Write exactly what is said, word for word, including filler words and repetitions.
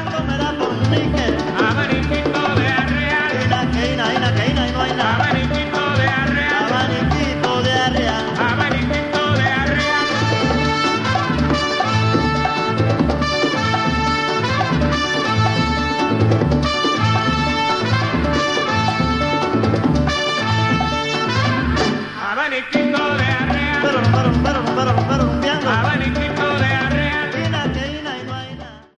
comerá por mí que Abaniquito de arreal, ina, que ina, ina, que ina y no hay nada. abaniquito de arreal, Abaniquito de arreal. abaniquito de arreal. Abaniquito